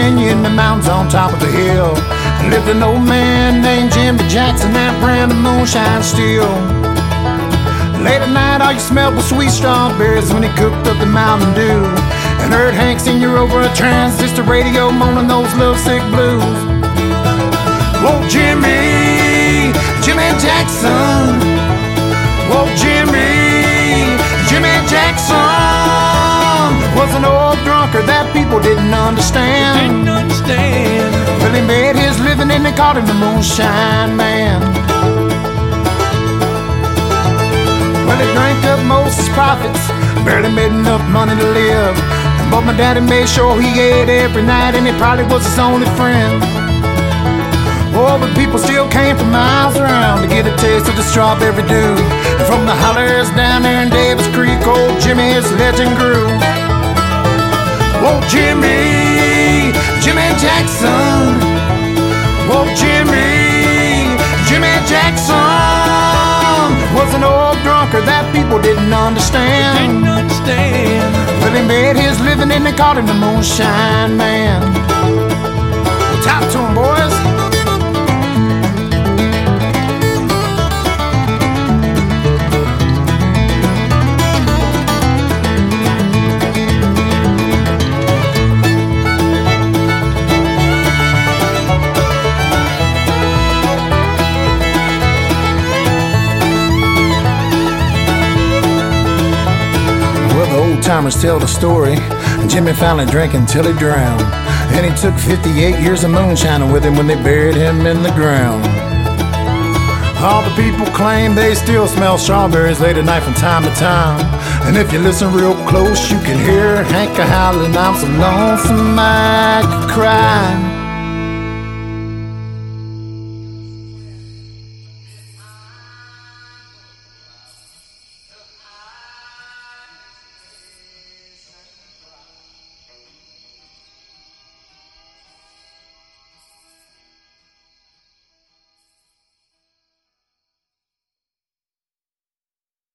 Virginia in the mountains on top of the hill. There lived an old man named Jimmy Jackson that brand of moonshine still. Late at night, all you smelled was sweet strawberries when he cooked up the Mountain Dew. And heard Hank Sr. over a transistor radio moaning those lovesick blues. Whoa, Jimmy, Jimmy Jackson. Whoa, Jimmy, Jimmy Jackson was an old drunkard that people didn't understand. Well, he made his living and they called him the Moonshine Man. Well, he drank up Moses' profits, barely made enough money to live. But my daddy made sure he ate every night, and he probably was his only friend. Oh, but people still came from miles around to get a taste of the strawberry dew. And from the hollers down there in Davis Creek, old Jimmy's legend grew. Whoa, Jimmy, Jimmy Jackson. Whoa, Jimmy, Jimmy Jackson was an old drunkard that people didn't understand. Well, he made his living and they called him the Moonshine Man. Well, talk to him, boys. Old-timers tell the story. Jimmy finally drank until he drowned, and he took 58 years of moonshining with him when they buried him in the ground. All the people claim they still smell strawberries late at night from time to time. And if you listen real close, you can hear Hank a howling, I'm so lonesome I could cry.